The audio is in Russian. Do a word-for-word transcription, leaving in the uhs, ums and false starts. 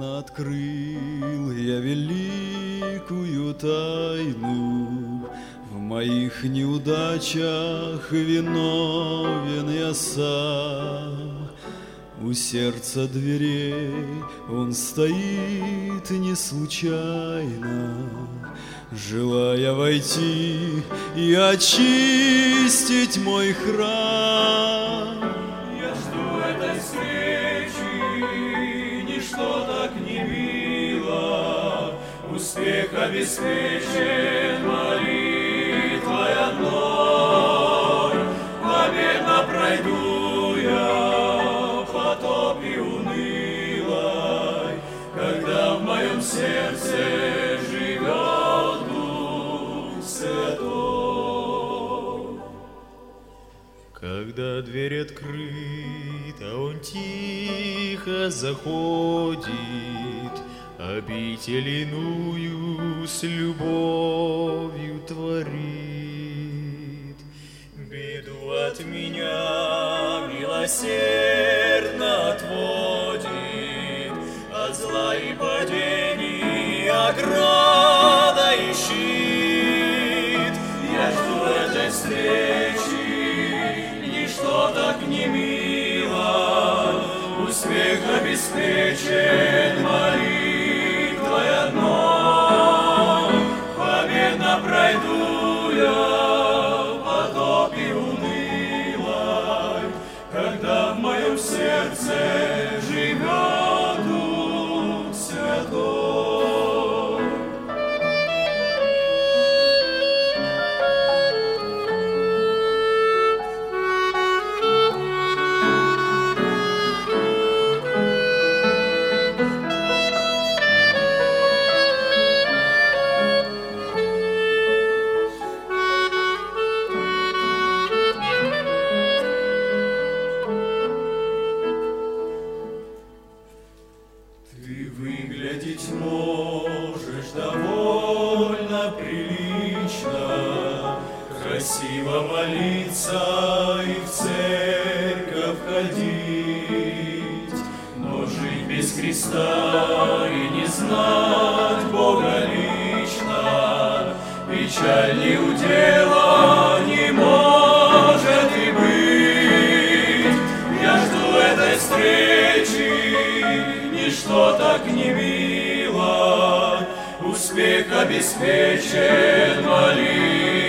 открыл я великую тайну. В моих неудачах виновен я сам. У сердца дверей он стоит не случайно, желая войти и очистить мой храм. Я жду этой встречи, ничто так не мило, успех обеспечен молитвой одной. Победно пройду я потопе унылой, когда в моем сердце живет Дух Святой. Когда дверь открыта, он тихо заходит, обитель иную с любовью творит. Беду от меня милосердно отводит, от зла и падений ограда и щит. Я жду этой встречи, ничто так не мило, успех обеспечен молитвой одной. Победно пройду я потопе унылой, когда в моем сердце живет Дух Святой. Ты выглядеть можешь довольно прилично, красиво молиться и в церковь ходить, но жить без Христа и не знать Бога лично печальней удела не может и быть. Я жду этой встречи, ничто так не мило, успех обеспечен молитвой